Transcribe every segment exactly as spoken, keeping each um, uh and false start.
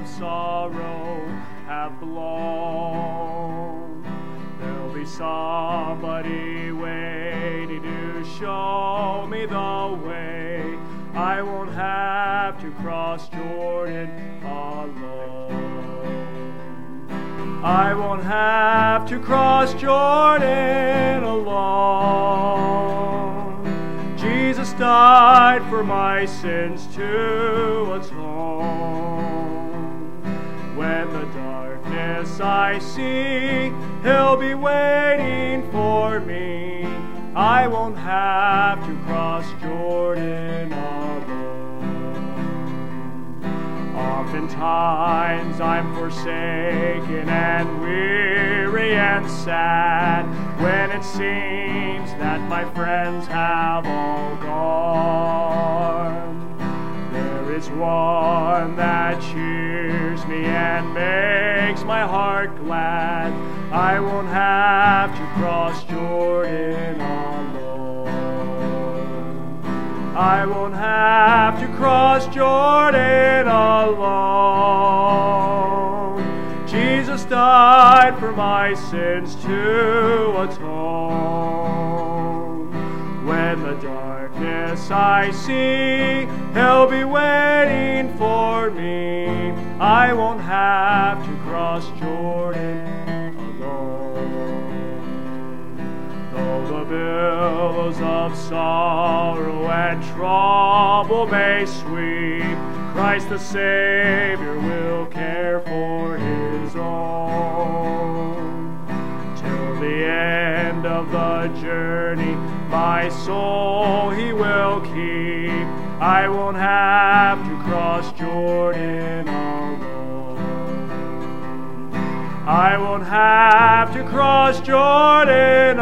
of sorrow have blown. There'll be somebody waiting to show me the way. I won't have to cross Jordan alone. I won't have to cross Jordan alone. Jesus died for my sins to atone. When the darkness I see, He'll be waiting for me. I won't have to cross Jordan alone. Oftentimes I'm forsaken and weary and sad, when it seems that my friends have all gone. There is one that cheers me and makes my heart glad. I won't have to cross Jordan alone. I won't have to cross Jordan alone. Jesus died for my sins to atone. When the darkness I see, He'll be waiting for me. I won't have to cross Jordan alone. Though the billows of sorrow and trouble may sweep, Christ the Savior will care for His own. Till the end of the journey, my soul He will keep. I won't have to cross Jordan alone. I won't have to cross Jordan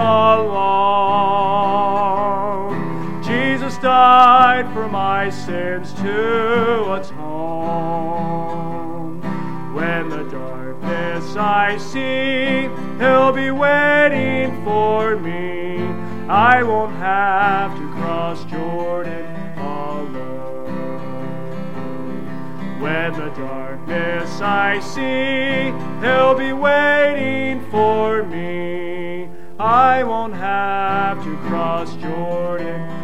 alone. Jesus died for my sins to atone. When the darkness I see, He'll be waiting for me. I won't have to cross Jordan alone. When the darkness I see, He'll be waiting for me. I won't have to cross Jordan